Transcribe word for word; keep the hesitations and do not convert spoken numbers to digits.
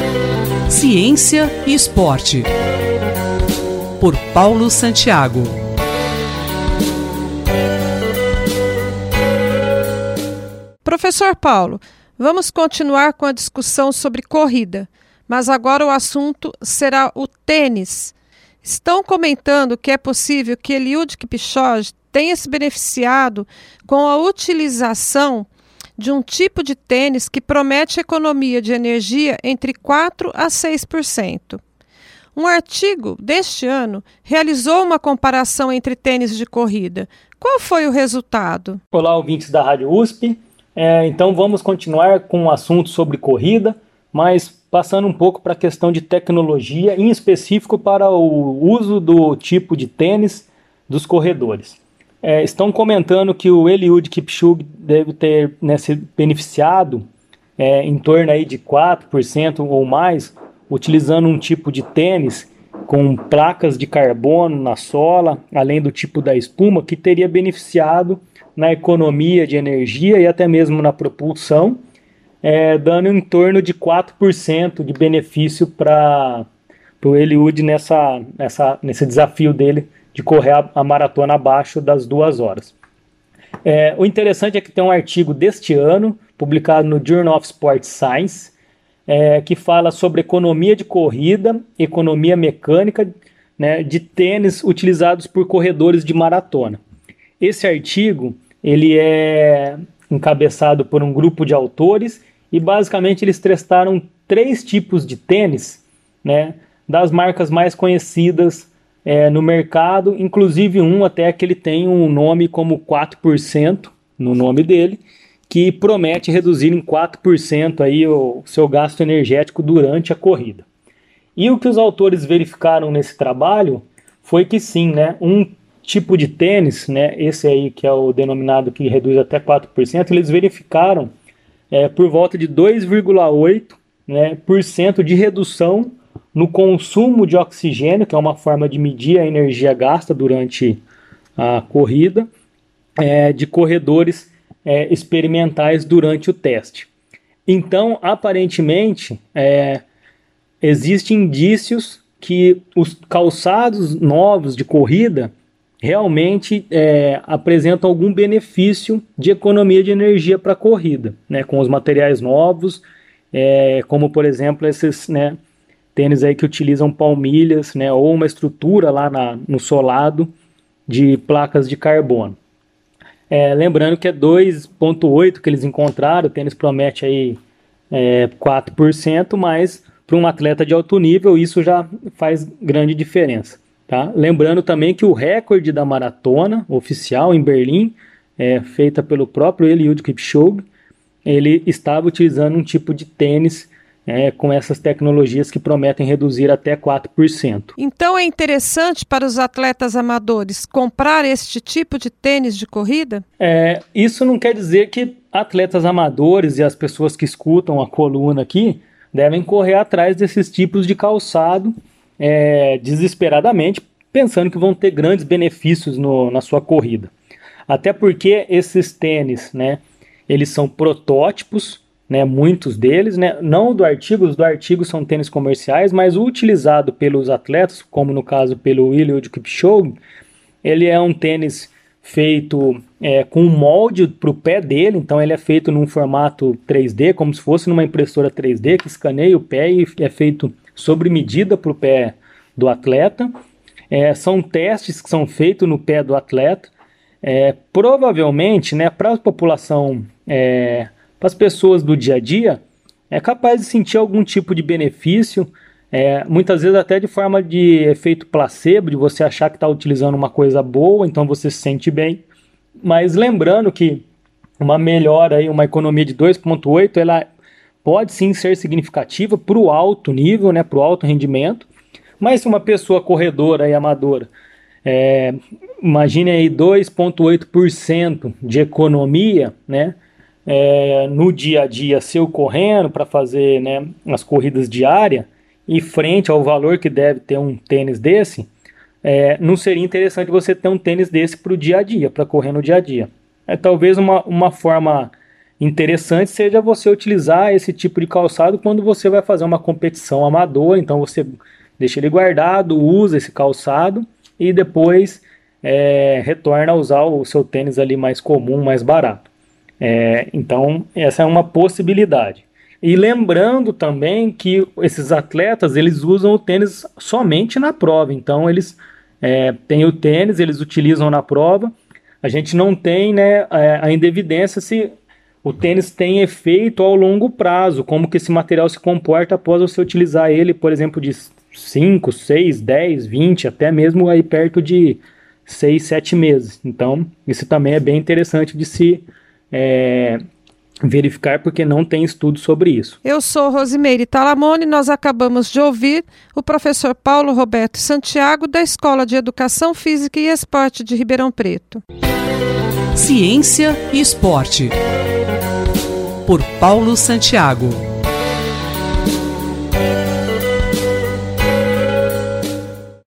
Ciência e Esporte, por Paulo Santiago. Professor Paulo, vamos continuar com a discussão sobre corrida, mas agora o assunto será o tênis. Estão comentando que é possível que Eliud Kipchoge tenha se beneficiado com a utilização de um tipo de tênis que promete economia de energia entre quatro a seis por cento. Um artigo deste ano realizou uma comparação entre tênis de corrida. Qual foi o resultado? Olá, ouvintes da Rádio U S P. É, então vamos continuar com o assunto sobre corrida, mas passando um pouco para a questão de tecnologia, em específico para o uso do tipo de tênis dos corredores. É, estão comentando que o Eliud Kipchoge deve ter, né, se beneficiado é, em torno aí de quatro por cento ou mais, utilizando um tipo de tênis com placas de carbono na sola, além do tipo da espuma, que teria beneficiado na economia de energia e até mesmo na propulsão, é, dando em torno de quatro por cento de benefício para o Eliud nessa, nessa, nesse desafio dele de correr a, a maratona abaixo das duas horas. É, o interessante é que tem um artigo deste ano, publicado no Journal of Sports Science, é, que fala sobre economia de corrida, economia mecânica, né, de tênis utilizados por corredores de maratona. Esse artigo ele é encabeçado por um grupo de autores e basicamente eles testaram três tipos de tênis, né, das marcas mais conhecidas é, no mercado, inclusive um até que ele tem um nome como quatro por cento no nome dele, que promete reduzir em quatro por cento aí o seu gasto energético durante a corrida. E o que os autores verificaram nesse trabalho foi que sim, né, um tipo de tênis, né, esse aí que é o denominado que reduz até quatro por cento, eles verificaram é, por volta de dois vírgula oito, né, por cento de redução no consumo de oxigênio, que é uma forma de medir a energia gasta durante a corrida, é, de corredores é, experimentais durante o teste. Então, aparentemente, é, existem indícios que os calçados novos de corrida realmente é, apresentam algum benefício de economia de energia para a corrida, né, com os materiais novos, é, como por exemplo esses, né, tênis aí que utilizam palmilhas, né, ou uma estrutura lá na, no solado de placas de carbono. É, lembrando que é dois vírgula oito que eles encontraram, o tênis promete aí é, quatro por cento, mas para um atleta de alto nível isso já faz grande diferença. Tá? Lembrando também que o recorde da maratona oficial em Berlim, é, feita pelo próprio Eliud Kipchoge, ele estava utilizando um tipo de tênis é, com essas tecnologias que prometem reduzir até quatro por cento. Então é interessante para os atletas amadores comprar este tipo de tênis de corrida? É, isso não quer dizer que atletas amadores e as pessoas que escutam a coluna aqui devem correr atrás desses tipos de calçado É, desesperadamente, pensando que vão ter grandes benefícios no, na sua corrida. Até porque esses tênis, né, eles são protótipos, né, muitos deles, né, não do artigo, os do artigo são tênis comerciais, mas o utilizado pelos atletas, como no caso pelo Eliud Kipchoge, ele é um tênis feito é, com um molde para o pé dele, então ele é feito num formato três D, como se fosse numa impressora três D, que escaneia o pé e é feito sobre medida para o pé do atleta. É, são testes que são feitos no pé do atleta. É, provavelmente, né, para a população, é, para as pessoas do dia a dia, é capaz de sentir algum tipo de benefício, é, muitas vezes até de forma de efeito placebo, de você achar que está utilizando uma coisa boa, então você se sente bem. Mas lembrando que uma melhora, aí, uma economia de dois vírgula oito, ela pode sim ser significativa para o alto nível, né, para o alto rendimento, mas se uma pessoa corredora e amadora, é, imagine aí dois vírgula oito por cento de economia, né, é, no dia a dia seu correndo para fazer, né, as corridas diárias, e frente ao valor que deve ter um tênis desse, é, não seria interessante você ter um tênis desse para o dia a dia, para correr no dia a dia. É talvez uma, uma forma interessante seja você utilizar esse tipo de calçado quando você vai fazer uma competição amadora. Então você deixa ele guardado, usa esse calçado e depois é, retorna a usar o seu tênis ali mais comum, mais barato. É, então essa é uma possibilidade. E lembrando também que esses atletas, eles usam o tênis somente na prova. Então eles é, têm o tênis, eles utilizam na prova. A gente não tem, né, ainda evidência se o tênis tem efeito ao longo prazo, como que esse material se comporta após você utilizar ele, por exemplo, de cinco, seis, dez, vinte, até mesmo aí perto de seis, sete meses. Então, isso também é bem interessante de se é, verificar, porque não tem estudo sobre isso. Eu sou Rosimeire Talamone e nós acabamos de ouvir o professor Paulo Roberto Santiago, da Escola de Educação Física e Esporte de Ribeirão Preto. Ciência e Esporte, por Paulo Santiago.